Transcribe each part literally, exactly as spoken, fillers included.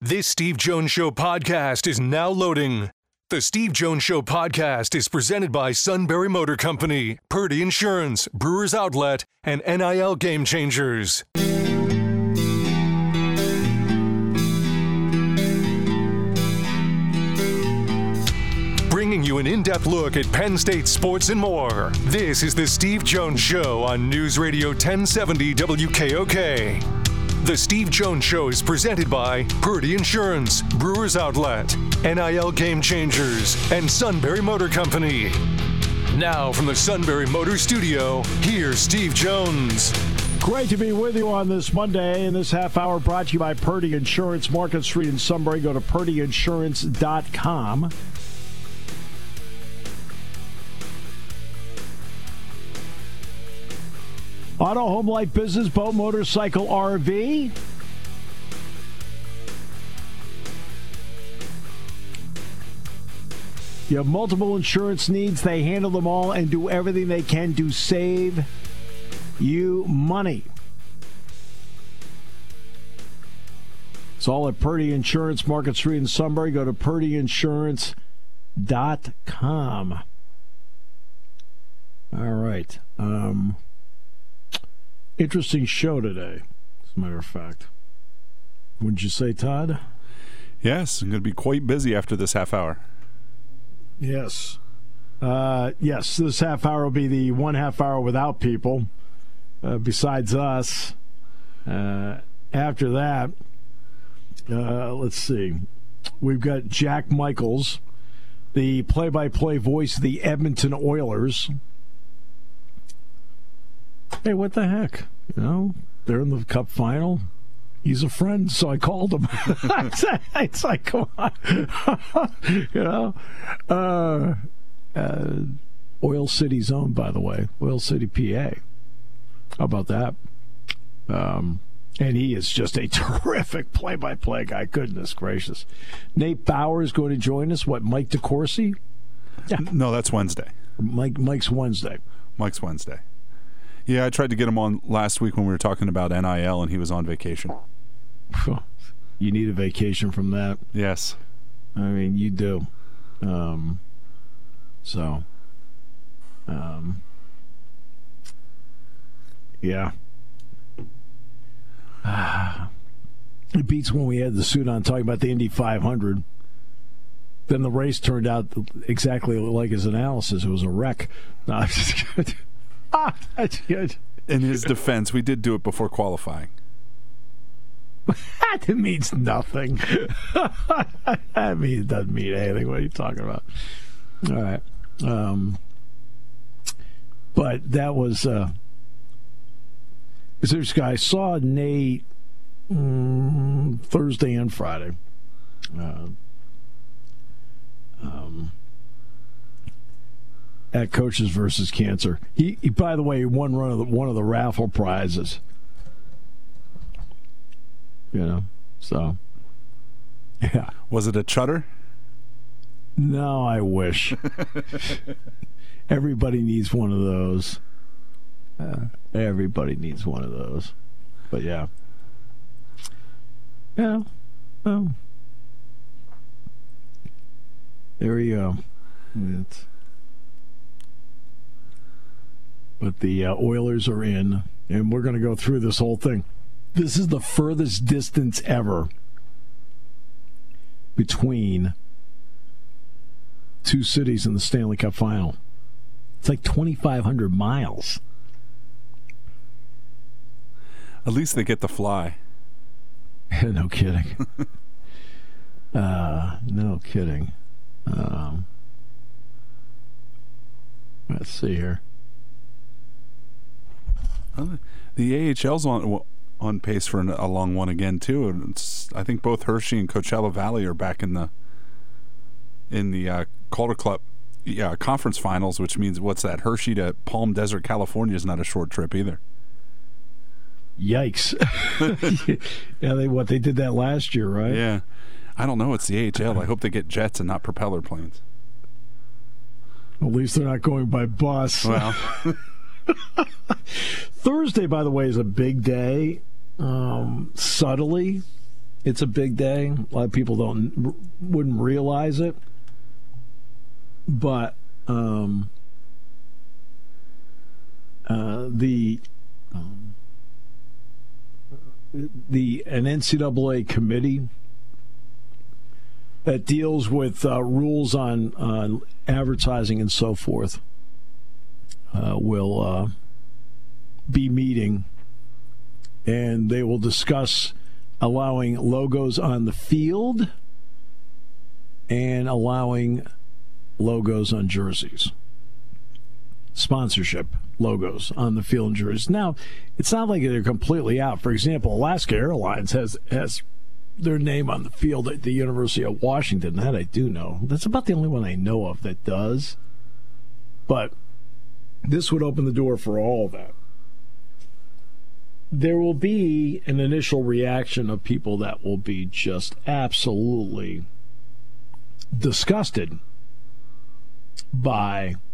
This Steve Jones Show podcast is now loading. The Steve Jones Show podcast is presented by Sunbury Motor Company, Purdy Insurance, Brewers Outlet, and N I L Game Changers. Bringing you an in-depth look at Penn State sports and more. This is the Steve Jones Show on News Radio ten seventy W K O K. The Steve Jones Show is presented by Purdy Insurance, Brewers Outlet, N I L Game Changers, and Sunbury Motor Company. Now from the Sunbury Motor Studio, here's Steve Jones. Great to be with you on this Monday, and this half hour brought to you by Purdy Insurance, Market Street in Sunbury. Go to purdy insurance dot com. Auto, home, life, business, boat, motorcycle, R V. You have multiple insurance needs. They handle them all and do everything they can to save you money. It's all at Purdy Insurance, Market Street in Sunbury. Go to purdy insurance dot com. All right. Um... Interesting show today, as a matter of fact. Wouldn't you say, Todd? Yes, I'm going to be quite busy after this half hour. Yes. Uh, yes, this half hour will be the one half hour without people, uh, besides us. Uh, after that, uh, let's see. We've got Jack Michaels, the play-by-play voice of the Edmonton Oilers. Hey, what the heck? You know, they're in the Cup final. He's a friend, so I called him. It's like, come on. You know? Uh, uh, Oil City's owned, by the way. Oil City, P A. How about that? Um, and he is just a terrific play-by-play guy. Goodness gracious. Nate Bauer is going to join us. What, Mike DeCourcy? Yeah. No, that's Wednesday. Mike Mike's Wednesday. Mike's Wednesday. Yeah, I tried to get him on last week when we were talking about N I L, and he was on vacation. You need a vacation from that. Yes. I mean, you do. Um, so, um, yeah. It beats when we had the suit on talking about the Indy five hundred. Then the race turned out exactly like his analysis. It was a wreck. No, I'm just kidding. Ah, that's good. In his defense, we did do it before qualifying. That means nothing. I mean, it doesn't mean anything. What are you talking about? All right. Um, but that was... Uh, this guy, I saw Nate um, Thursday and Friday. Uh, um... At Coaches versus Cancer. He, he, by the way, won one of the one of the raffle prizes. You know, so yeah. Was it a chutter? No, I wish. Everybody needs one of those. Uh, everybody needs one of those. But yeah, yeah. Well, there you go. It's. But the uh, Oilers are in, and we're going to go through this whole thing. This is the furthest distance ever between two cities in the Stanley Cup final. It's like twenty-five hundred miles. At least they get to fly. No kidding. uh, no kidding. Um, let's see here. The A H L's on on pace for an, a long one again too. It's, I think both Hershey and Coachella Valley are back in the in the uh, Calder Club yeah, conference finals, which means what's that? Hershey to Palm Desert, California is not a short trip either. Yikes! Yeah, they what they did that last year, right? Yeah, I don't know. It's the A H L. I hope they get jets and not propeller planes. At least they're not going by bus. Well. Thursday, by the way, is a big day. Um, subtly, It's a big day. A lot of people don't wouldn't realize it, but um, uh, the um, the an N C double A committee that deals with uh, rules on on advertising and so forth uh, will uh, be meeting, and they will discuss allowing logos on the field and allowing logos on jerseys. Sponsorship logos on the field and jerseys. Now, it's not like they're completely out. For example, Alaska Airlines has has their name on the field at the University of Washington. That I do know. That's about the only one I know of that does. But this would open the door for all of that. There will be an initial reaction of people that will be just absolutely disgusted by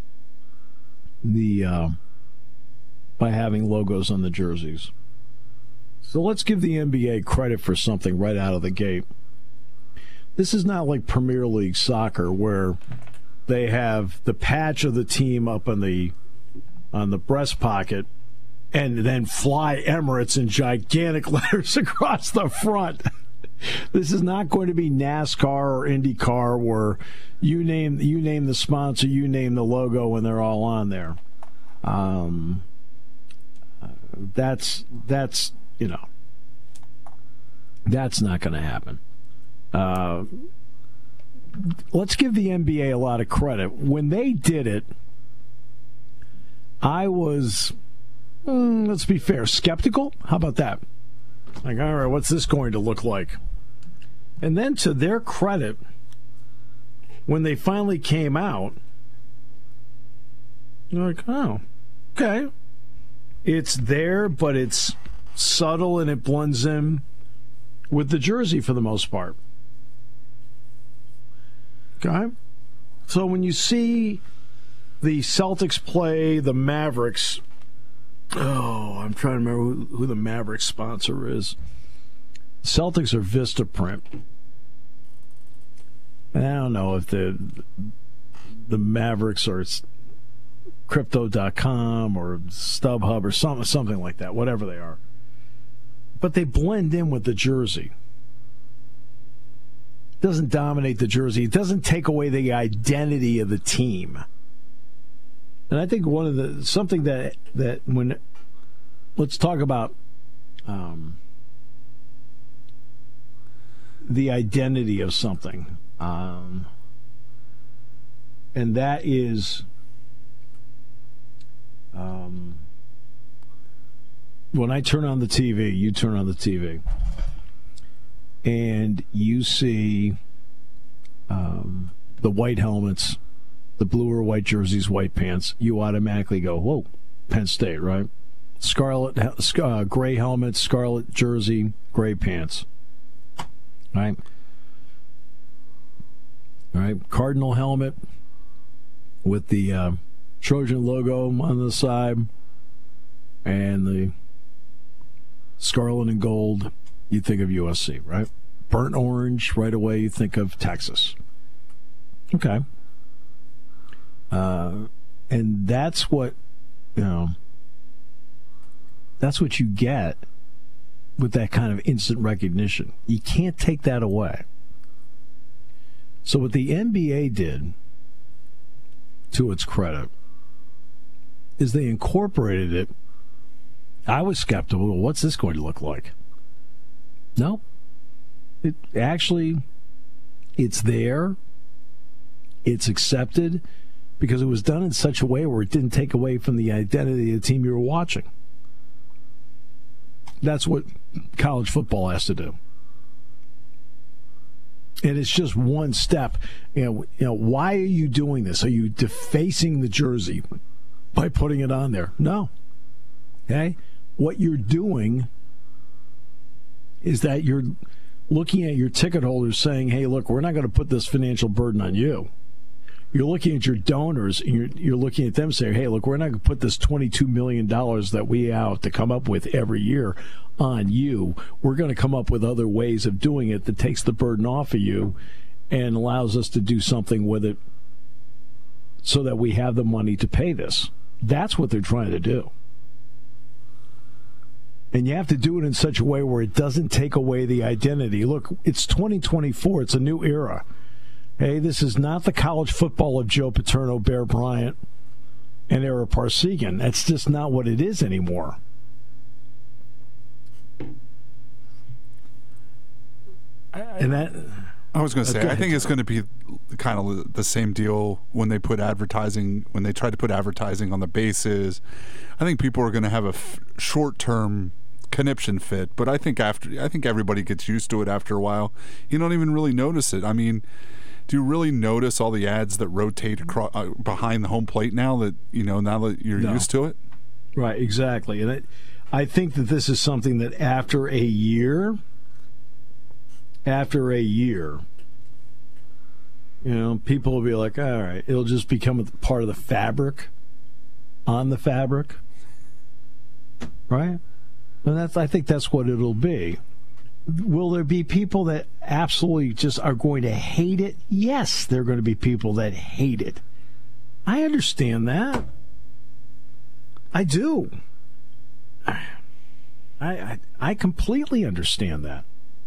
the uh, by having logos on the jerseys. So let's give the N B A credit for something right out of the gate. This is not like Premier League soccer where they have the patch of the team up on the on the breast pocket and then Fly Emirates in gigantic letters across the front. This is not going to be NASCAR or IndyCar where you name you name the sponsor, you name the logo, and they're all on there. Um, that's that's you know that's not going to happen. Uh, let's give the N B A a lot of credit. When they did it, I was, mm, let's be fair, skeptical. How about that? Like, all right, what's this going to look like? And then to their credit, when they finally came out, you're like, oh, okay. It's there, but it's subtle and it blends in with the jersey for the most part. Okay? So when you see the Celtics play the Mavericks, oh, I'm trying to remember who, who the Mavericks sponsor is. Celtics are Vistaprint. I don't know if the the Mavericks are Crypto dot com or StubHub or something, something like that, whatever they are. But they blend in with the jersey. It doesn't dominate the jersey. It doesn't take away the identity of the team. And I think one of the something that that when let's talk about um, the identity of something, um, and that is um, when I turn on the T V, you turn on the T V, and you see um, the white helmets, the blue or white jerseys, white pants, you automatically go, whoa, Penn State, right? Scarlet, uh, gray helmet, scarlet jersey, gray pants, right? All right, Cardinal helmet with the uh, Trojan logo on the side and the scarlet and gold, you think of U S C, right? Burnt orange, right away you think of Texas. Okay. Uh, and that's what, you know, that's what you get with that kind of instant recognition. You can't take that away. So what the N B A did, to its credit, is they incorporated it. I was skeptical. Well, what's this going to look like? No. It actually, it's there. It's accepted because it was done in such a way where it didn't take away from the identity of the team you were watching. That's what college football has to do. And it's just one step. You know, you know, why are you doing this? Are you defacing the jersey by putting it on there? No. Okay? What you're doing is that you're looking at your ticket holders saying, hey, look, we're not going to put this financial burden on you. You're looking at your donors, and you're, you're looking at them saying, hey, look, we're not going to put this twenty-two million dollars that we have to come up with every year on you. We're going to come up with other ways of doing it that takes the burden off of you and allows us to do something with it so that we have the money to pay this. That's what they're trying to do. And you have to do it in such a way where it doesn't take away the identity. Look, it's twenty twenty-four. It's a new era. Hey, this is not the college football of Joe Paterno, Bear Bryant, and Ara Parsegian. That's just not what it is anymore. And that, I was going to say, okay. I think it's going to be kind of the same deal when they put advertising, when they try to put advertising on the bases. I think people are going to have a f- short-term conniption fit, but I think after, I think everybody gets used to it after a while. You don't even really notice it. I mean, do you really notice all the ads that rotate across, uh, behind the home plate now that, you know, now that you're No. used to it? Right, exactly. And it, I think that this is something that after a year, after a year, you know, people will be like, all right, it'll just become a part of the fabric, on the fabric, right? And that's, I think that's what it'll be. Will there be people that absolutely just are going to hate it? Yes, there are going to be people that hate it. I understand that. I do. I I, I completely understand that.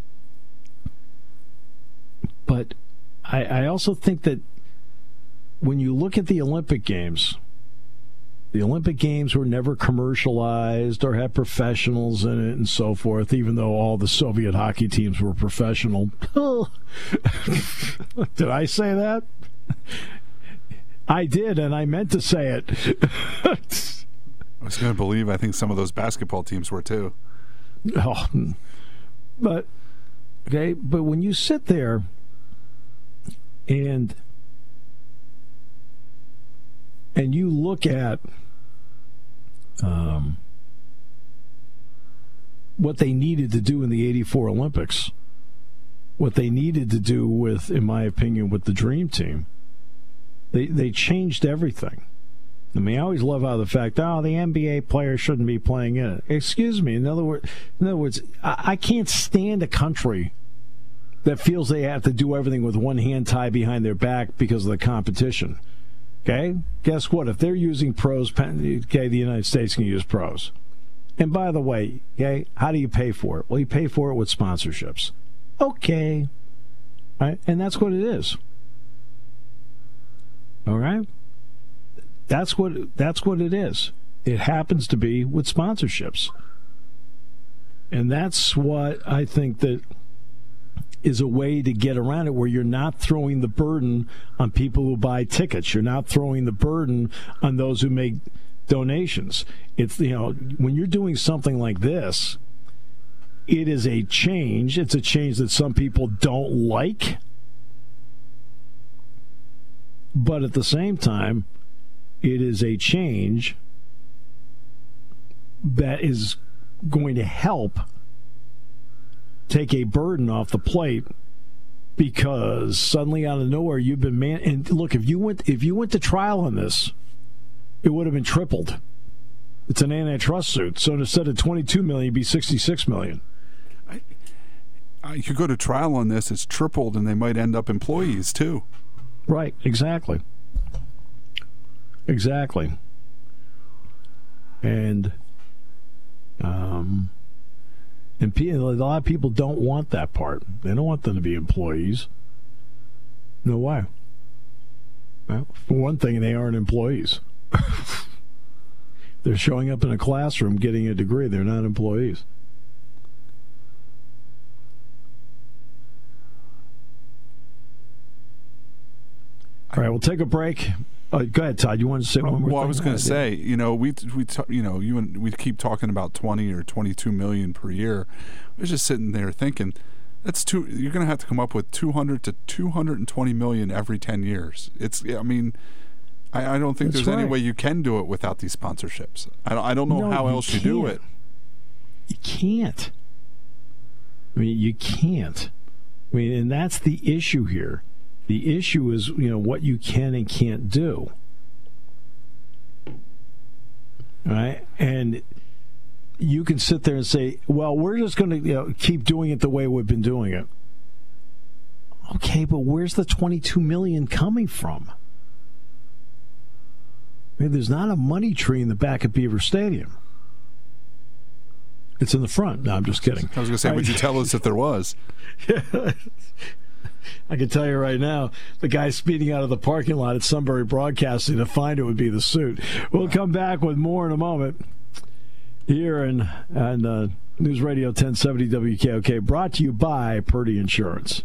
But I, I also think that when you look at the Olympic Games, the Olympic Games were never commercialized or had professionals in it and so forth, even though all the Soviet hockey teams were professional. Did I say that? I did, and I meant to say it. I was going to believe, I think some of those basketball teams were too. Oh, but, okay, but when you sit there and and you look at um, what they needed to do in the eighty-four Olympics, what they needed to do with, in my opinion, with the Dream Team, they they changed everything. I mean, I always love how the fact, oh, the N B A players shouldn't be playing in it. Excuse me. In other words, in other words, I, I can't stand a country that feels they have to do everything with one hand tied behind their back because of the competition. Okay? Guess what? If they're using pros, okay, the United States can use pros. And by the way, okay, how do you pay for it? Well, you pay for it with sponsorships. Okay. All right? And that's what it is. All right? That's what that's what it is. It happens to be with sponsorships. And that's what I think that is a way to get around it, where you're not throwing the burden on people who buy tickets. You're not throwing the burden on those who make donations. It's, you know, when you're doing something like this, it is a change. It's a change that some people don't like. But at the same time, it is a change that is going to help take a burden off the plate, because suddenly out of nowhere you've been man. And look, if you went if you went to trial on this, it would have been tripled. It's an antitrust suit, so instead of twenty-two million, it'd be sixty-six million. I, I, you go to trial on this, it's tripled, and they might end up employees too. Right, exactly. Exactly. And um, and pe- a lot of people don't want that part. They don't want them to be employees. No, why? Well, for one thing, they aren't employees. They're showing up in a classroom getting a degree. They're not employees. All right, we'll take a break. Uh, go ahead, Todd. You want to say one more well, thing? Well, I was going to say, you know, we we t- you know you and we keep talking about twenty or twenty-two million per year. I was just sitting there thinking, that's two. You're going to have to come up with two hundred to two hundred and twenty million every ten years. It's. I mean, I, I don't think that's there's right. any way you can do it without these sponsorships. I don't. I don't know no, how you else can't. you do it. You can't. I mean, you can't. I mean, and that's the issue here. The issue is, you know, what you can and can't do. Right? And you can sit there and say, well, we're just going to you know, keep doing it the way we've been doing it. Okay, but where's the twenty-two million dollars coming from? I mean, there's not a money tree in the back of Beaver Stadium. It's in the front. No, I'm just kidding. I was going to say, would you tell us if there was? I can tell you right now, the guy speeding out of the parking lot at Sunbury Broadcasting to find it would be the suit. We'll come back with more in a moment here in, in uh, News Radio ten seventy W K O K, brought to you by Purdy Insurance.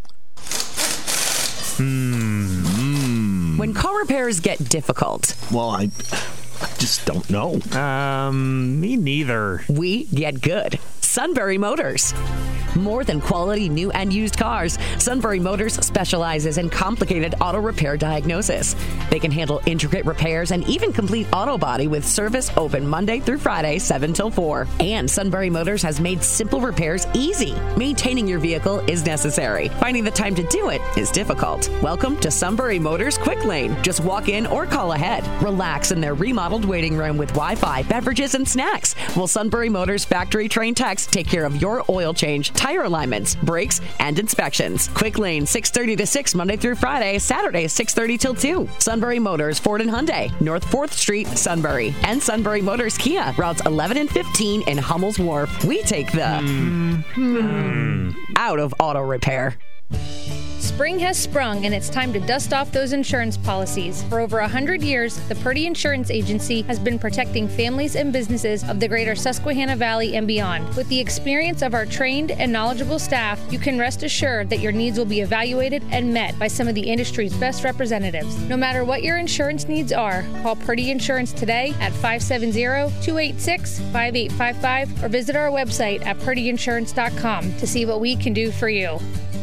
Mm-hmm. When car repairs get difficult. Well, I, I just don't know. Um, me neither. We get good. Sunbury Motors. More than quality new and used cars, Sunbury Motors specializes in complicated auto repair diagnosis. They can handle intricate repairs and even complete auto body with service open Monday through Friday, seven till four. And Sunbury Motors has made simple repairs easy. Maintaining your vehicle is necessary. Finding the time to do it is difficult. Welcome to Sunbury Motors Quick Lane. Just walk in or call ahead. Relax in their remodeled waiting room with Wi-Fi, beverages, and snacks. While Sunbury Motors factory-trained techs take care of your oil change, tire alignments, brakes, and inspections. Quick Lane, six thirty to six, Monday through Friday, Saturday, six thirty till two. Sunbury Motors, Ford and Hyundai, North fourth Street, Sunbury. And Sunbury Motors Kia, routes eleven and fifteen in Hummel's Wharf. We take the mm. Mm. out of auto repair. Spring has sprung, and it's time to dust off those insurance policies. For over one hundred years, the Purdy Insurance Agency has been protecting families and businesses of the greater Susquehanna Valley and beyond. With the experience of our trained and knowledgeable staff, you can rest assured that your needs will be evaluated and met by some of the industry's best representatives. No matter what your insurance needs are, call Purdy Insurance today at five seven zero, two eight six, five eight five five or visit our website at purdy insurance dot com to see what we can do for you.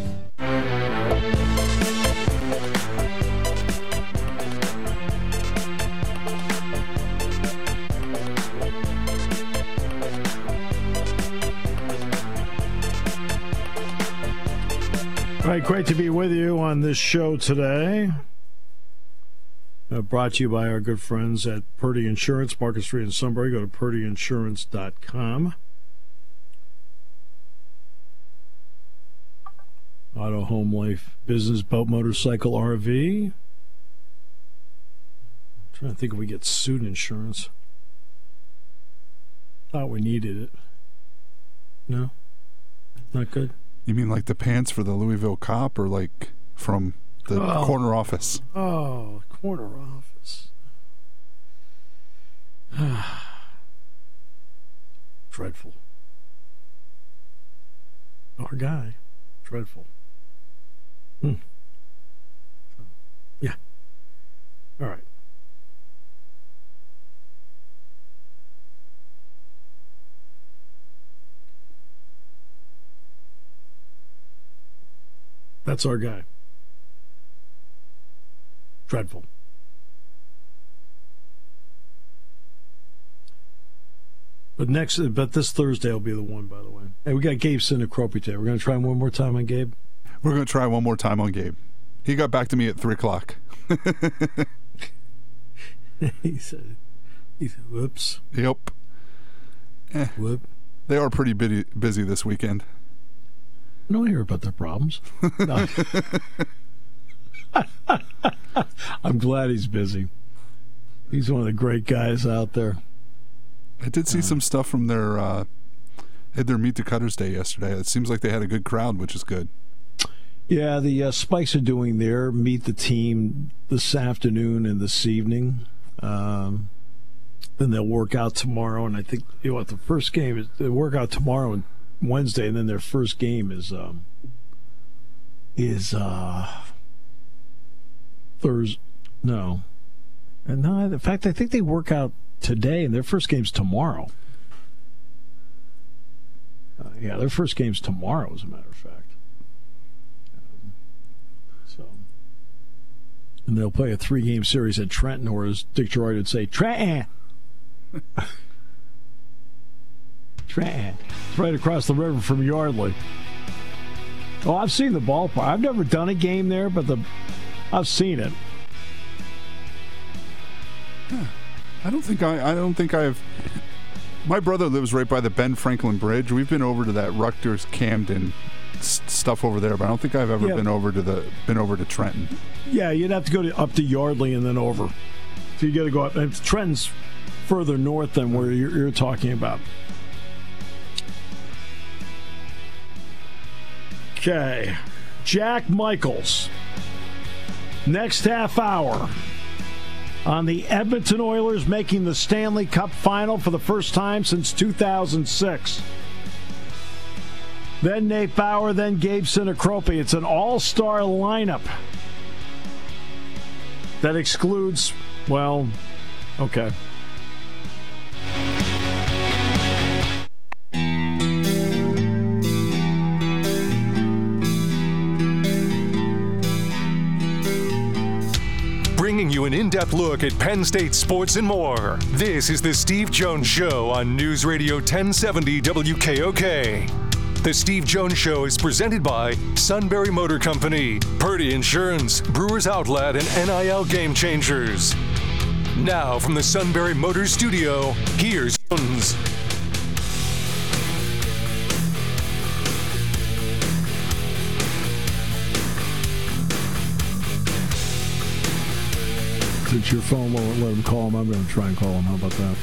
All right, great to be with you on this show today. Uh, brought to you by our good friends at Purdy Insurance, Market Street in Sunbury. Go to purdy insurance dot com. Auto, home, life, business, boat, motorcycle, R V. I'm trying to think if we get suit insurance. Thought we needed it. No? Not good? You mean like the pants for the Louisville Cop, or like from the oh. corner office? Oh, corner office. Dreadful. Our guy. Dreadful. Hmm. Yeah. All right. That's our guy. Dreadful. But next, but this Thursday will be the one, by the way. Hey, we got Gabe Sinacropite. We're going to try one more time on Gabe. We're going to try one more time on Gabe. He got back to me at three o'clock. he said, he said, whoops. Yep. Eh, Whoop. They are pretty busy, busy this weekend. I don't hear about their problems. No. I'm glad he's busy. He's one of the great guys out there. I did see uh, some stuff from their uh, had their Meet the Cutters Day yesterday. It seems like they had a good crowd, which is good. Yeah, the uh, Spikes are doing their Meet the Team this afternoon and this evening. Um, then they'll work out tomorrow, and I think you know what the first game is. They work out tomorrow and Wednesday, and then their first game is um, is uh, Thursday. No, and no. In fact, I think they work out today, and their first game's tomorrow. Uh, yeah, their first game's tomorrow, as a matter of fact. Um, so, and they'll play a three-game series at Trenton, or as Dick Geroid would say, Trenton. Trenton. It's right across the river from Yardley. Oh, I've seen the ballpark. I've never done a game there, but the I've seen it. Yeah. I don't think I. I don't think I've. My brother lives right by the Ben Franklin Bridge. We've been over to that Rutgers Camden s- stuff over there, but I don't think I've ever yeah. been over to the been over to Trenton. Yeah, you'd have to go to, up to Yardley and then over. So you got to go up. And Trenton's further north than where you're, you're talking about. Okay, Jack Michaels. Next half hour on the Edmonton Oilers making the Stanley Cup final for the first time since two thousand six. Then Nate Bauer, then Gabe Sinacropi. It's an all-star lineup that excludes, well, okay. Bringing you an in-depth look at Penn State sports and more. This is the Steve Jones Show on News Radio ten seventy W K O K. The Steve Jones Show is presented by Sunbury Motor Company, Purdy Insurance, Brewers Outlet, and N I L Game Changers. Now from the Sunbury Motors Studio, here's Jones. Since your phone won't let him call him, I'm going to try and call him. How about that?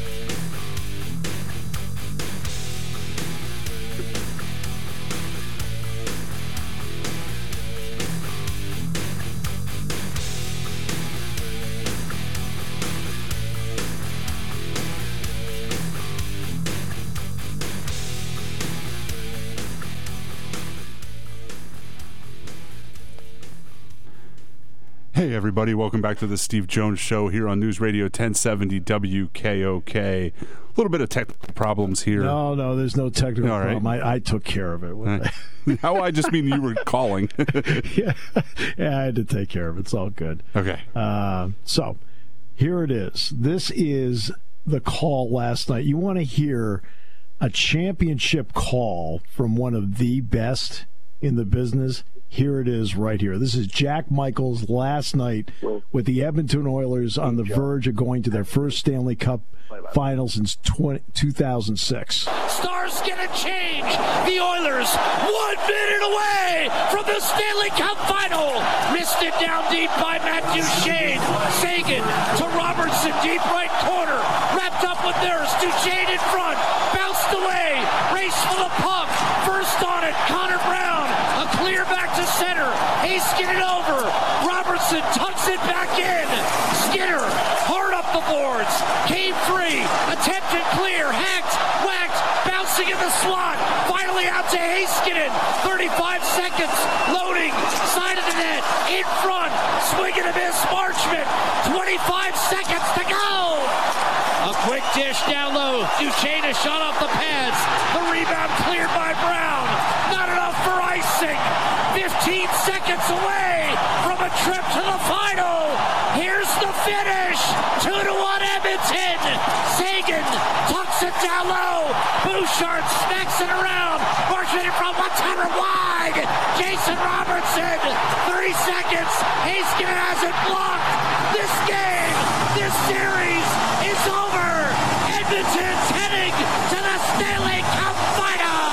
Hey, everybody. Welcome back to the Steve Jones Show here on News Radio ten seventy W K O K. A little bit of technical problems here. No, no, there's no technical All right. problem. I, I took care of it. Uh, How I just mean you were calling. yeah. yeah, I had to take care of it. It's all good. Okay. Uh, so, here it is. This is the call last night. You want to hear a championship call from one of the best in the business? Here it is right here. This is Jack Michaels last night with the Edmonton Oilers on the verge of going to their first Stanley Cup final since two thousand six. Stars get a change. The Oilers one minute away from the Stanley Cup final. Missed it down deep by Matt Duchene. Sagan to Robertson, deep right corner. Wrapped up with theirs. Duchene in front. Bounced away. Race for the puck. First on it, Connor Brown. A clear back to center. Haskin it over. Robertson tucks it back in. Skinner hard up the boards. Came free. Attempted clear. Hacked. Whacked. Bouncing in the slot. Finally out to Heiskanen. thirty-five seconds. Loading. Side of the net. In front. Swing and a miss. Marchment. twenty-five seconds to go. A quick dish down low. Duchene a shot off the pads. The rebound cleared by Brown. Not enough for icing. fifteen seconds away from a trip to the final. Here's the finish. Two to one Edmonton. Sagan tucks it down low. Bouchard smacks it around. Marching in front, one-timer wide. Jason Robertson. Three seconds. Heiskanen has it blocked. This game, this series is over. Edmonton's heading to the Stanley Cup final.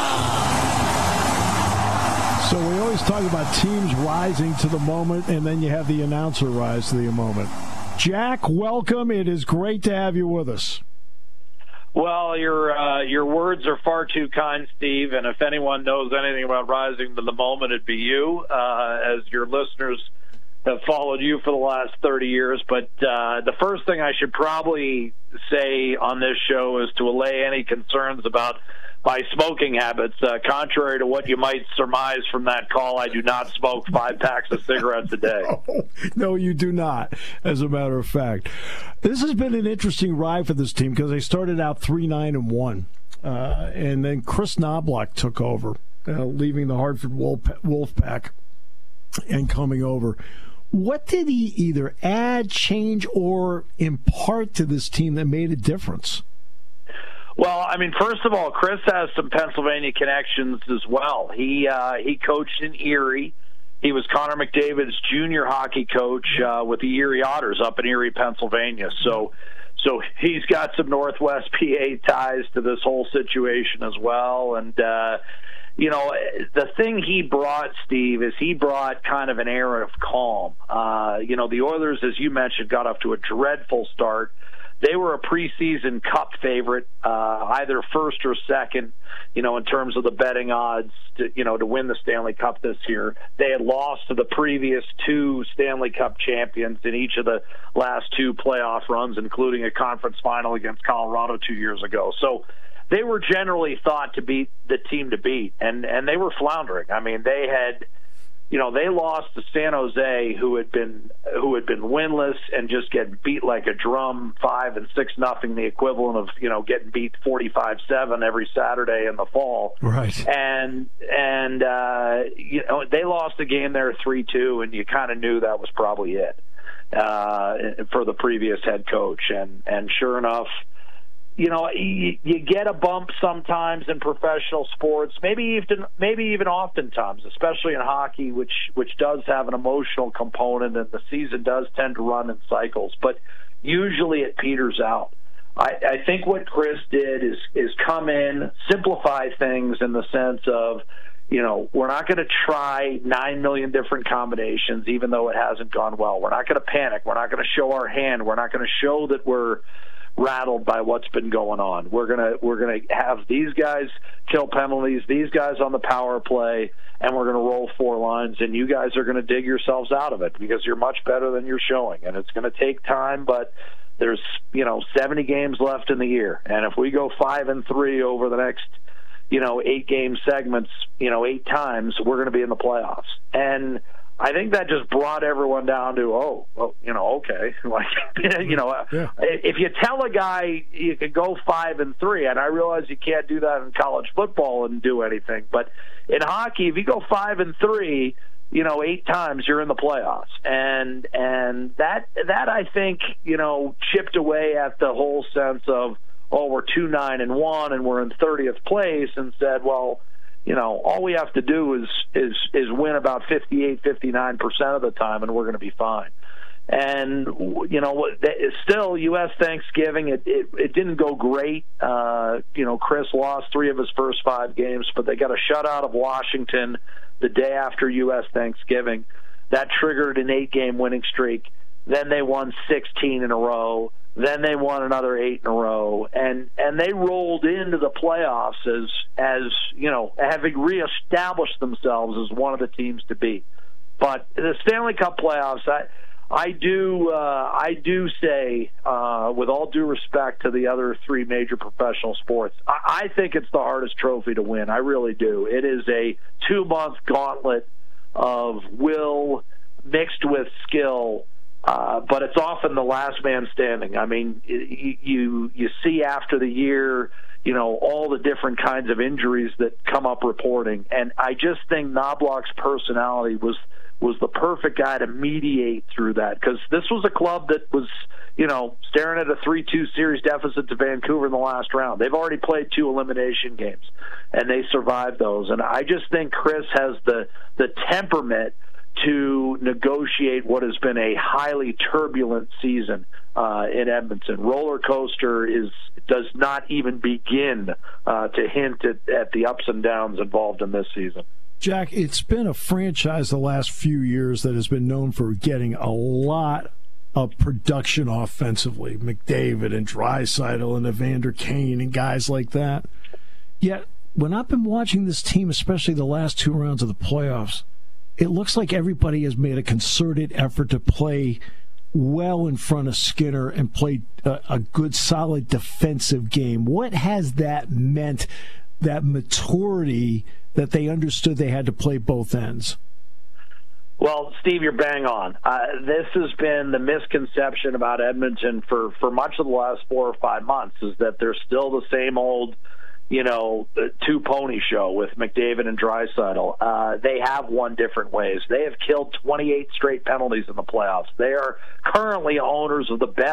So we always talk about teams rising to the moment, and then you have the announcer rise to the moment. Jack, welcome. It is great to have you with us. Well, your uh, your words are far too kind, Steve, and if anyone knows anything about rising to the moment, it'd be you, uh, as your listeners have followed you for the last thirty years. But uh, the first thing I should probably say on this show is to allay any concerns about my smoking habits. Uh, contrary to what you might surmise from that call, I do not smoke five packs of cigarettes a day. No, no, you do not, as a matter of fact. This has been an interesting ride for this team because they started out three nine and one, uh, and then Chris Knobloch took over, uh, leaving the Hartford Wolf, Wolfpack and coming over. What did he either add, change, or impart to this team that made a difference? Well, I mean, first of all, Chris has some Pennsylvania connections as well. He uh, he coached in Erie. He was Connor McDavid's junior hockey coach uh, with the Erie Otters up in Erie, Pennsylvania. So, so he's got some Northwest P A ties to this whole situation as well. And uh, you know, the thing he brought, Steve, is he brought kind of an air of calm. Uh, you know, the Oilers, as you mentioned, got off to a dreadful start. They were a preseason cup favorite, uh, either first or second, you know, in terms of the betting odds to, you know, to win the Stanley Cup this year. They had lost to the previous two Stanley Cup champions in each of the last two playoff runs, including a conference final against Colorado two years ago. So they were generally thought to be the team to beat, and, and they were floundering. I mean, they had... You know, they lost to San Jose, who had been who had been winless and just getting beat like a drum, five and six nothing, the equivalent of you know getting beat forty-five seven every Saturday in the fall. Right. And and uh, you know they lost the game there three two, and you kind of knew that was probably it uh, for the previous head coach. And and sure enough. You know, you, you get a bump sometimes in professional sports, maybe even maybe even oftentimes, especially in hockey, which which does have an emotional component, and the season does tend to run in cycles. But usually it peters out. I, I think what Chris did is is come in, simplify things in the sense of, you know, we're not going to try nine million different combinations, even though it hasn't gone well. We're not going to panic. We're not going to show our hand. We're not going to show that we're rattled by what's been going on. We're gonna we're gonna have these guys kill penalties, these guys on the power play, and we're gonna roll four lines, and you guys are gonna dig yourselves out of it because you're much better than you're showing, and it's gonna take time, but there's you know seventy games left in the year, and if we go five and three over the next you know eight game segments, you know eight times, we're gonna be in the playoffs. And I think that just brought everyone down to, oh, well, you know, okay. Like, you know, yeah. If you tell a guy you can go five and three, and I realize you can't do that in college football and do anything, but in hockey, if you go five and three, you know, eight times, you're in the playoffs. And and that that I think, you know, chipped away at the whole sense of, oh, we're two nine and one, and we're in thirtieth place, and said, well, you know, all we have to do is is is win about fifty-eight, fifty-nine percent of the time, and we're going to be fine. And, you know, still, U S Thanksgiving, it, it, it didn't go great. Uh, you know, Chris lost three of his first five games, but they got a shutout of Washington the day after U S Thanksgiving. That triggered an eight-game winning streak. Then they won sixteen in a row. Then they won another eight in a row, and and they rolled into the playoffs as as you know having reestablished themselves as one of the teams to beat. But the Stanley Cup playoffs, I I do uh, I do say, uh, with all due respect to the other three major professional sports, I, I think it's the hardest trophy to win. I really do. It is a two month gauntlet of will mixed with skill. Uh, but it's often the last man standing. I mean, you, you you see after the year, you know, all the different kinds of injuries that come up reporting, and I just think Knobloch's personality was was the perfect guy to mediate through that, because this was a club that was, you know, staring at a three two series deficit to Vancouver in the last round. They've already played two elimination games, and they survived those. And I just think Chris has the the temperament to negotiate what has been a highly turbulent season uh, in Edmonton. Roller coaster is does not even begin uh, to hint at, at the ups and downs involved in this season. Jack, it's been a franchise the last few years that has been known for getting a lot of production offensively. McDavid and Draisaitl and Evander Kane and guys like that. Yet, when I've been watching this team, especially the last two rounds of the playoffs, it looks like everybody has made a concerted effort to play well in front of Skinner and play a, a good, solid defensive game. What has that meant, that maturity that they understood they had to play both ends? Well, Steve, you're bang on. Uh, this has been the misconception about Edmonton for, for much of the last four or five months, is that they're still the same old, you know, two-pony show with McDavid and Draisaitl. Uh, they have won different ways. They have killed twenty-eight straight penalties in the playoffs. They are currently owners of the best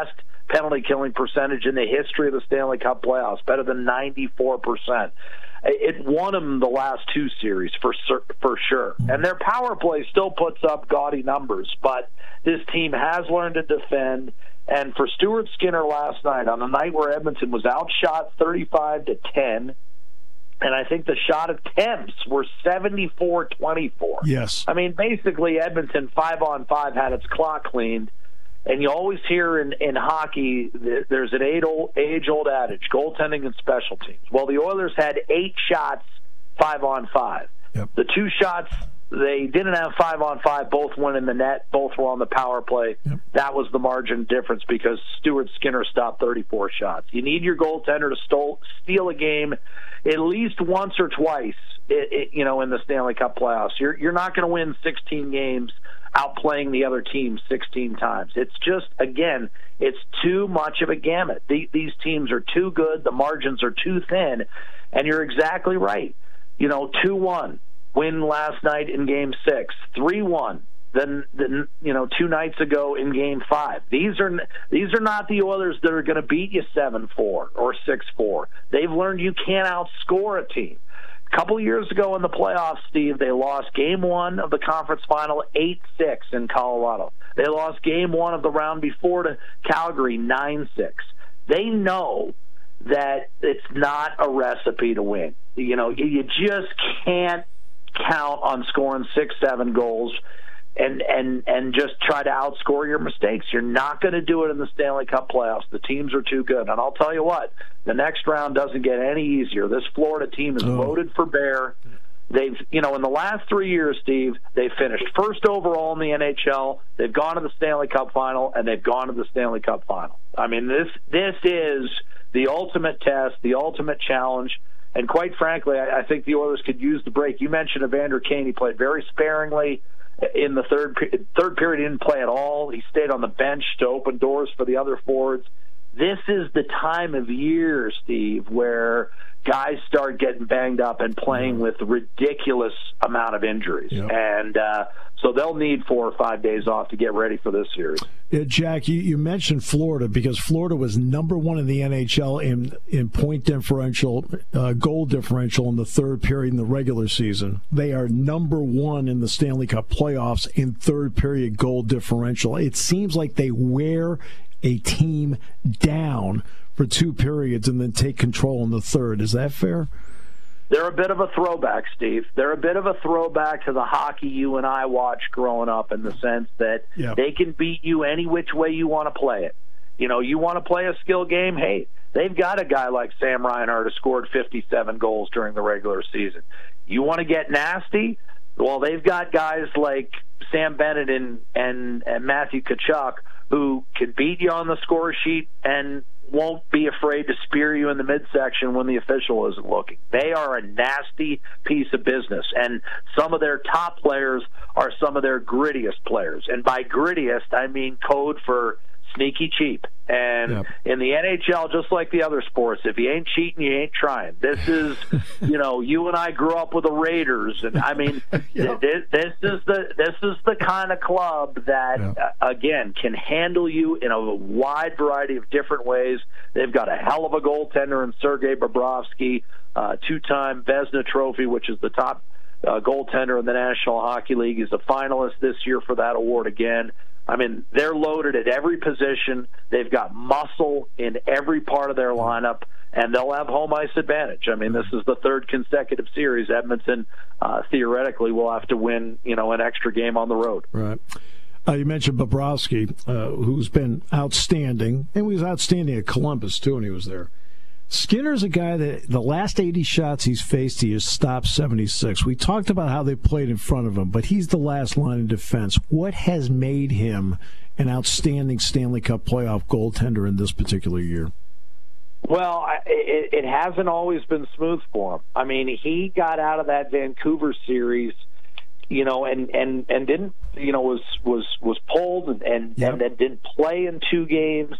penalty killing percentage in the history of the Stanley Cup playoffs, better than ninety-four percent. It won them the last two series for for sure. And their power play still puts up gaudy numbers, but this team has learned to defend. And for Stuart Skinner last night, on a night where Edmonton was outshot thirty-five to ten, and I think the shot attempts were seventy-four twenty-four. Yes. I mean, basically, Edmonton five on five had its clock cleaned. And you always hear in, in hockey, there's an age-old adage, goaltending and special teams. Well, the Oilers had eight shots, five on five. Yep. The two shots they didn't have five on five, both went in the net, both were on the power play. Yep. That was the margin difference because Stuart Skinner stopped thirty-four shots. You need your goaltender to stole, steal a game at least once or twice, it, it, you know, in the Stanley Cup playoffs. You're, you're not going to win sixteen games outplaying the other team sixteen times. It's just, again, it's too much of a gamut. The, these teams are too good. The margins are too thin. And you're exactly right. You know, two one, win last night in Game six. three one, then, then you know, two nights ago in Game five. These are these are not the Oilers that are going to beat you seven four or six four. They've learned you can't outscore a team. A couple of years ago in the playoffs, Steve, they lost game one of the conference final eight six in Colorado. They lost game one of the round before to Calgary nine six. They know that it's not a recipe to win. You know, you just can't count on scoring six, seven goals and and and just try to outscore your mistakes. You're not going to do it in the Stanley Cup playoffs. The teams are too good. And I'll tell you what, the next round doesn't get any easier. This Florida team is oh. loaded for bear. They've, you know, in the last three years, Steve, they've finished first overall in the N H L. They've gone to the Stanley Cup final, and they've gone to the Stanley Cup final. I mean, this this is the ultimate test, the ultimate challenge. And quite frankly, I, I think the Oilers could use the break. You mentioned Evander Kane. He played very sparingly in the third third period. He didn't play at all. He stayed on the bench to open doors for the other forwards. This is the time of year, Steve, where guys start getting banged up and playing with ridiculous amount of injuries. Yep. And uh, so they'll need four or five days off to get ready for this series. Yeah, Jack, you, you mentioned Florida because Florida was number one in the N H L in, in point differential, uh, goal differential in the third period in the regular season. They are number one in the Stanley Cup playoffs in third period goal differential. It seems like they wear a team down for two periods and then take control in the third. Is that fair? They're a bit of a throwback, Steve. They're a bit of a throwback to the hockey you and I watched growing up in the sense that yep. they can beat you any which way you want to play it. You know, you want to play a skill game? Hey, they've got a guy like Sam Reinhart who scored fifty-seven goals during the regular season. You want to get nasty? Well, they've got guys like Sam Bennett and, and, and Matthew Tkachuk who can beat you on the score sheet and won't be afraid to spear you in the midsection when the official isn't looking. They are a nasty piece of business, and some of their top players are some of their grittiest players. And by grittiest, I mean code for sneaky cheap. And yep. in the N H L, just like the other sports, if you ain't cheating, you ain't trying. This is, you know, you and I grew up with the Raiders, and I mean, yep. this, this is the this is the kind of club that yep. uh, again can handle you in a wide variety of different ways. They've got a hell of a goaltender in Sergei Bobrovsky, uh, two-time Vezina Trophy, which is the top uh, goaltender in the National Hockey League. He's a finalist this year for that award again. I mean, they're loaded at every position. They've got muscle in every part of their lineup, and they'll have home ice advantage. I mean, this is the third consecutive series. Edmonton, uh, theoretically, will have to win, you know, an extra game on the road. Right. Uh, you mentioned Bobrovsky, uh, who's been outstanding, and he was outstanding at Columbus, too, when he was there. Skinner's a guy that the last eighty shots he's faced, he has stopped seventy-six. We talked about how they played in front of him, but he's the last line of defense. What has made him an outstanding Stanley Cup playoff goaltender in this particular year? Well, it, it hasn't always been smooth for him. I mean, he got out of that Vancouver series, you know, and, and, and didn't, you know, was was was pulled and and, yep. and then didn't play in two games.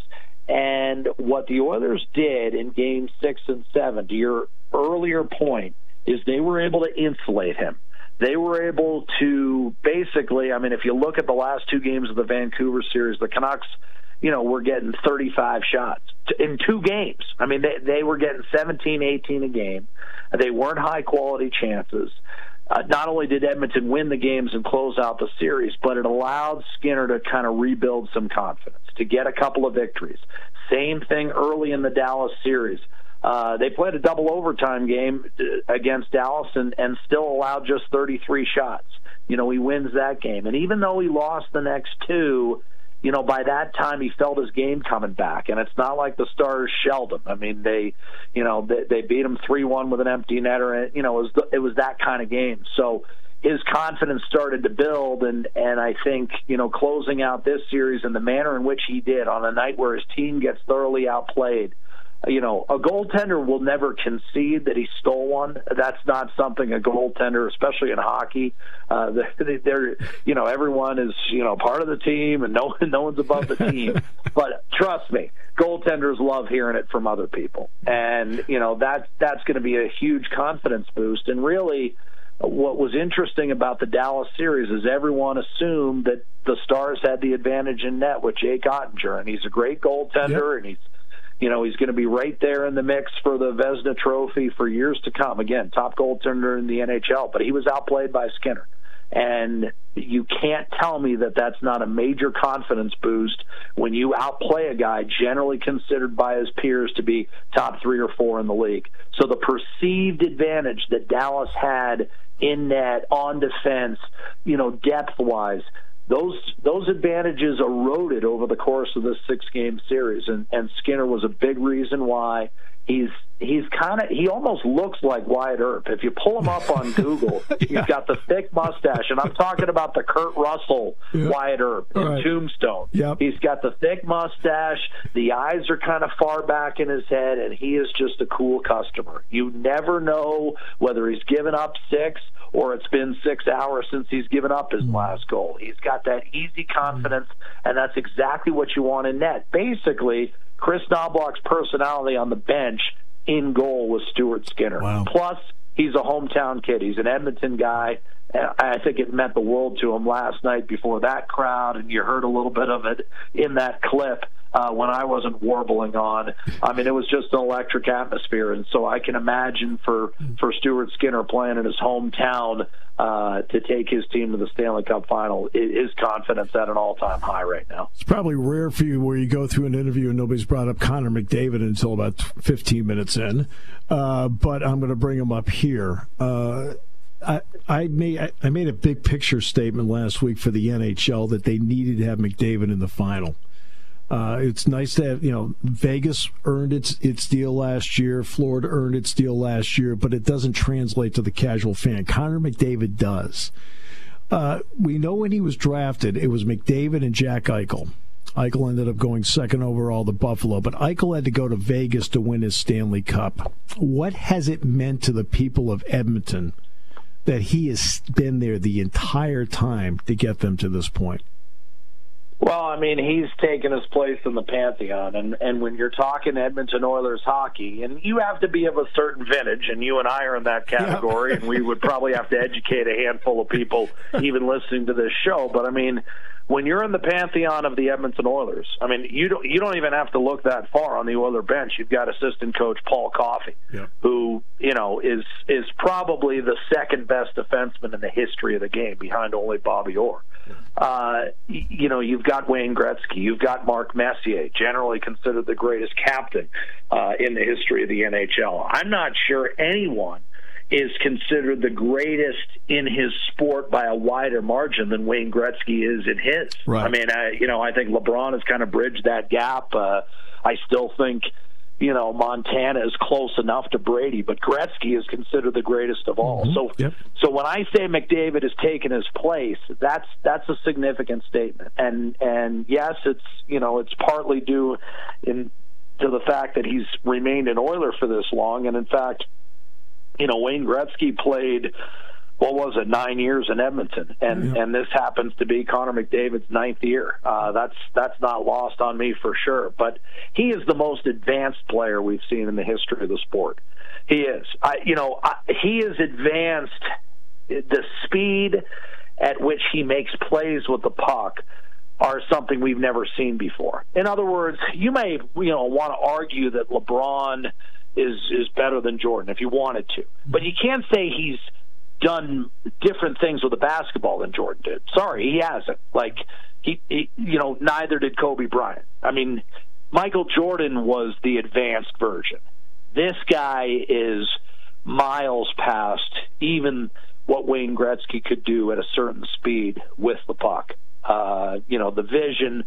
And what the Oilers did in Games six and seven, to your earlier point, is they were able to insulate him. They were able to basically, I mean, if you look at the last two games of the Vancouver series, the Canucks you know, were getting thirty-five shots in two games. I mean, they, they were getting seventeen, eighteen a game. They weren't high-quality chances. Uh, not only did Edmonton win the games and close out the series, but it allowed Skinner to kind of rebuild some confidence, to get a couple of victories. Same thing early in the Dallas series. Uh, they played a double overtime game against Dallas and, and still allowed just thirty-three shots. You know, he wins that game. And even though he lost the next two, you know, by that time he felt his game coming back. And it's not like the Stars shelled him. I mean, they, you know, they, they beat him three one with an empty netter. And, you know, it was, the, it was that kind of game. So his confidence started to build. And, and I think, you know, closing out this series in the manner in which he did on a night where his team gets thoroughly outplayed, you know, a goaltender will never concede that he stole one. That's not something a goaltender, especially in hockey, uh, they're, they're, you know, everyone is, you know, part of the team and no, no one's above the team. But trust me, goaltenders love hearing it from other people. And, you know, that, that's going to be a huge confidence boost. And really, what was interesting about the Dallas series is everyone assumed that the Stars had the advantage in net with Jake Ottinger. And he's a great goaltender, yep. and he's, You know, he's going to be right there in the mix for the Vezina Trophy for years to come. Again, top goaltender in the N H L, but he was outplayed by Skinner. And you can't tell me that that's not a major confidence boost when you outplay a guy generally considered by his peers to be top three or four in the league. So the perceived advantage that Dallas had in net, on defense, you know, depth-wise, Those those advantages eroded over the course of this six-game series, and, and Skinner was a big reason why. He's he's kind of he almost looks like Wyatt Earp. If you pull him up on Google, yeah. he's got the thick mustache, and I'm talking about the Kurt Russell yeah. Wyatt Earp in right. Tombstone. Yep. He's got the thick mustache, the eyes are kind of far back in his head, and he is just a cool customer. You never know whether he's given up six or it's been six hours since he's given up his mm. last goal. He's got that easy confidence, mm. and that's exactly what you want in net. Basically, Chris Knobloch's personality on the bench in goal was Stuart Skinner. Wow. Plus, he's a hometown kid. He's an Edmonton guy. I think it meant the world to him last night before that crowd, and you heard a little bit of it in that clip uh, when I wasn't warbling on. I mean, it was just an electric atmosphere, and so I can imagine for, for Stuart Skinner playing in his hometown uh, to take his team to the Stanley Cup final, his confidence at an all-time high right now. It's probably rare for you where you go through an interview and nobody's brought up Connor McDavid until about fifteen minutes in, uh, but I'm going to bring him up here. Uh, I, I made I made a big picture statement last week for the N H L that they needed to have McDavid in the final. Uh, it's nice to have, you know, Vegas earned its its deal last year, Florida earned its deal last year, but it doesn't translate to the casual fan. Connor McDavid does. Uh, we know when he was drafted, it was McDavid and Jack Eichel. Eichel ended up going second overall to Buffalo, but Eichel had to go to Vegas to win his Stanley Cup. What has it meant to the people of Edmonton that he has been there the entire time to get them to this point? Well, I mean, he's taken his place in the Pantheon, and, and when you're talking Edmonton Oilers hockey, and you have to be of a certain vintage, and you and I are in that category, yeah. and we would probably have to educate a handful of people even listening to this show, but I mean, when you're in the Pantheon of the Edmonton Oilers, I mean, you don't you don't even have to look that far on the Oiler bench. You've got assistant coach Paul Coffey, yeah. who, you know, is is probably the second best defenseman in the history of the game, behind only Bobby Orr. Yeah. Uh, you know, you've got Wayne Gretzky, you've got Mark Messier, generally considered the greatest captain uh, in the history of the N H L. I'm not sure anyone is considered the greatest in his sport by a wider margin than Wayne Gretzky is in his. Right. I mean, I, you know, I think LeBron has kind of bridged that gap. Uh, I still think, you know, Montana is close enough to Brady, but Gretzky is considered the greatest of all. Mm-hmm. So, yep. so when I say McDavid has taken his place, that's that's a significant statement. And and yes, it's you know it's partly due in to the fact that he's remained an Oiler for this long, and in fact, you know, Wayne Gretzky played, what was it, nine years in Edmonton, and yeah. and this happens to be Connor McDavid's ninth year. Uh, that's that's not lost on me for sure. But he is the most advanced player we've seen in the history of the sport. He is. I, you know, I, he is advanced. The speed at which he makes plays with the puck are something we've never seen before. In other words, you may you know want to argue that LeBron is is better than Jordan if you wanted to, but you can't say he's done different things with the basketball than Jordan did. Sorry, he hasn't. Like he, he you know, neither did Kobe Bryant. I mean, Michael Jordan was the advanced version. This guy is miles past even what Wayne Gretzky could do at a certain speed with the puck. Uh, you know, the vision,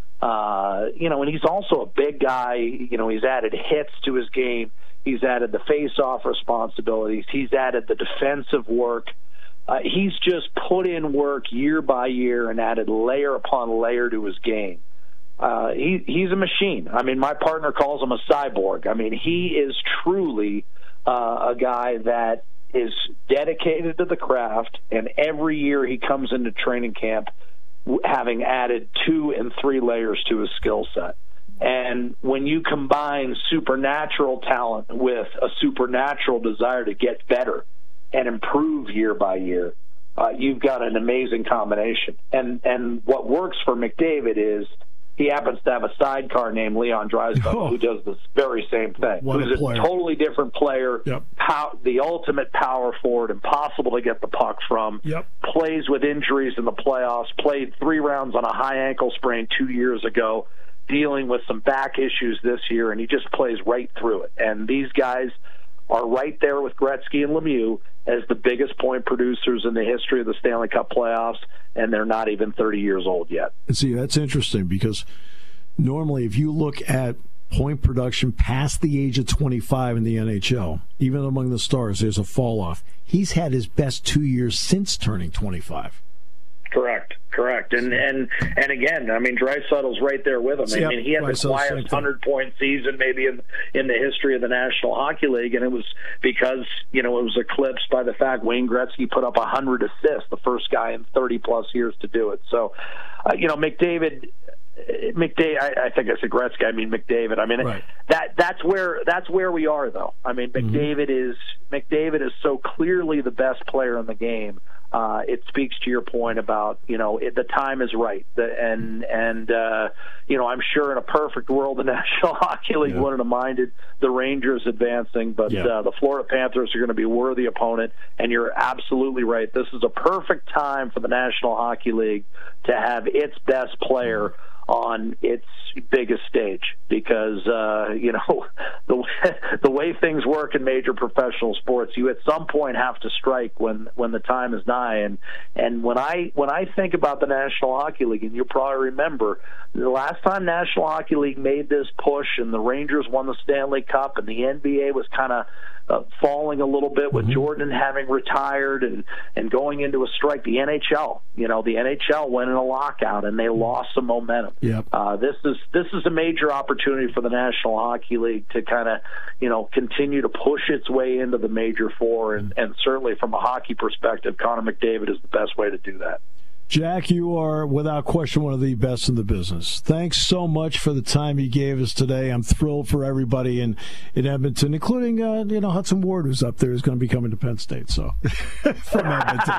uh, you know, and he's also a big guy. You know, he's added hits to his game. He's added the face-off responsibilities. He's added the defensive work. Uh, he's just put in work year by year and added layer upon layer to his game. Uh, he, he's a machine. I mean, my partner calls him a cyborg. I mean, he is truly uh, a guy that is dedicated to the craft, and every year he comes into training camp having added two and three layers to his skill set. And when you combine supernatural talent with a supernatural desire to get better and improve year by year, uh, you've got an amazing combination. And and what works for McDavid is he happens to have a sidecar named Leon Draisaitl oh. who does this very same thing. What who's a, a totally different player, yep. pow, the ultimate power forward, impossible to get the puck from, yep. plays with injuries in the playoffs, played three rounds on a high ankle sprain two years ago, dealing with some back issues this year, and he just plays right through it. And these guys are right there with Gretzky and Lemieux as the biggest point producers in the history of the Stanley Cup playoffs, and they're not even thirty years old yet. See, that's interesting because normally if you look at point production past the age of twenty-five in the N H L, even among the stars, there's a fall-off. He's had his best two years since turning twenty-five. Correct, correct. And and and again, I mean, Draisaitl's right there with him. I yep, mean, he had the quietest hundred-point season maybe in in the history of the National Hockey League, and it was because, you know, it was eclipsed by the fact Wayne Gretzky put up one hundred assists, the first guy in thirty-plus years to do it. So, uh, you know, McDavid... McDavid, I, I think I said Gretzky. I mean McDavid. I mean right. that that's where that's where we are, though. I mean McDavid mm-hmm. is McDavid is so clearly the best player in the game. Uh, it speaks to your point about, you know, it, the time is right, the, and and uh, you know, I'm sure in a perfect world the National Hockey League yeah. wouldn't have minded the Rangers advancing, but yeah. uh, the Florida Panthers are going to be a worthy opponent, and you're absolutely right. This is a perfect time for the National Hockey League to have its best player on its biggest stage, because uh, you know the the way things work in major professional sports, you at some point have to strike when when the time is nigh. And and when I when I think about the National Hockey League, and you probably remember the last time National Hockey League made this push, and the Rangers won the Stanley Cup, and the N B A was kind of Uh, falling a little bit with mm-hmm. Jordan having retired and, and going into a strike. The N H L, you know, the N H L went in a lockout and they lost some momentum. Yep. Uh, this is this is a major opportunity for the National Hockey League to kind of, you know, continue to push its way into the Major Four, and, and certainly from a hockey perspective, Connor McDavid is the best way to do that. Jack, you are without question one of the best in the business. Thanks so much for the time you gave us today. I'm thrilled for everybody in, in Edmonton, including uh, you know Hudson Ward, who's up there, is going to be coming to Penn State. So from Edmonton,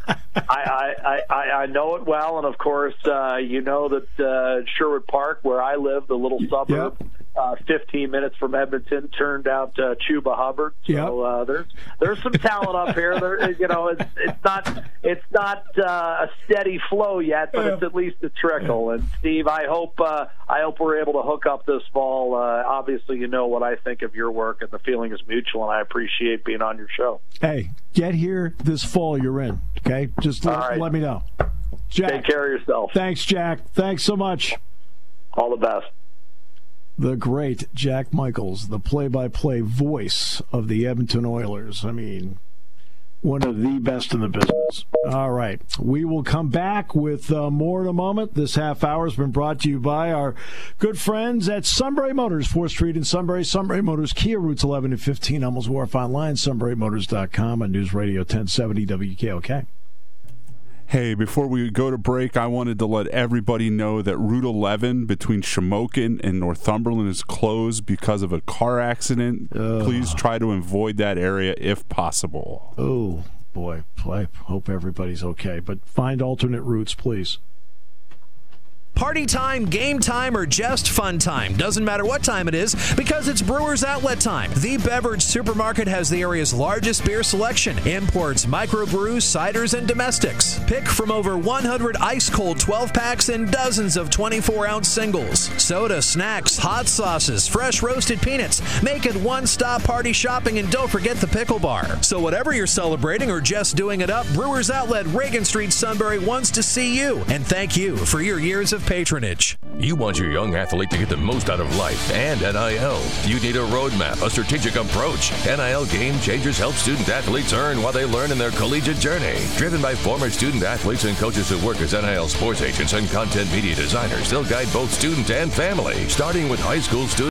I, I, I, I know it well, and of course, uh, you know that uh, Sherwood Park, where I live, the little suburb. Yep. Uh, fifteen minutes from Edmonton, turned out uh, Chuba Hubbard. So yep. uh, there's there's some talent up here. There, you know, it's it's not it's not uh, a steady flow yet, but it's at least a trickle. And Steve, I hope uh, I hope we're able to hook up this fall. Uh, obviously, you know what I think of your work, and the feeling is mutual. And I appreciate being on your show. Hey, get here this fall. You're in. Okay, just let, right. let me know. Jack, take care of yourself. Thanks, Jack. Thanks so much. All the best. The great Jack Michaels, the play-by-play voice of the Edmonton Oilers. I mean, one of the best in the business. All right. We will come back with uh, more in a moment. This half hour has been brought to you by our good friends at Sunbury Motors, fourth Street in Sunbury. Sunbury Motors, Kia, routes eleven and fifteen, Hummels Wharf, online, sunbury motors dot com, on News Radio ten seventy W K O K. Hey, before we go to break, I wanted to let everybody know that Route eleven between Shamokin and Northumberland is closed because of a car accident. Ugh. Please try to avoid that area if possible. Oh, boy. I hope everybody's okay. But find alternate routes, please. Party time, game time, or just fun time. Doesn't matter what time it is because it's Brewers Outlet time. The Beverage Supermarket has the area's largest beer selection. Imports, microbrews, ciders, and domestics. Pick from over one hundred ice-cold twelve-packs and dozens of twenty-four ounce singles. Soda, snacks, hot sauces, fresh roasted peanuts. Make it one-stop party shopping, and don't forget the pickle bar. So whatever you're celebrating or just doing it up, Brewers Outlet, Reagan Street, Sunbury wants to see you. And thank you for your years of patronage. You want your young athlete to get the most out of life and N I L. You need a roadmap, a strategic approach. N I L Game Changers help student athletes earn while they learn in their collegiate journey. Driven by former student athletes and coaches who work as N I L sports agents and content media designers, they'll guide both student and family, starting with high school students.